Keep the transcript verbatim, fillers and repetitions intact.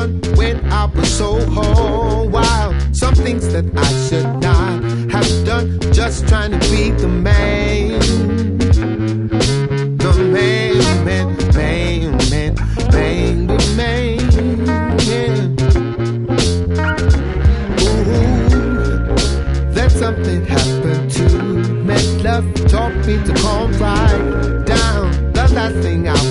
done when I was so whole wild. Some things that I should not have done, just trying to be the man. The man, man, man, man, man, the man, yeah. Ooh, then something happened to me. Love taught me to calm right down. The last thing I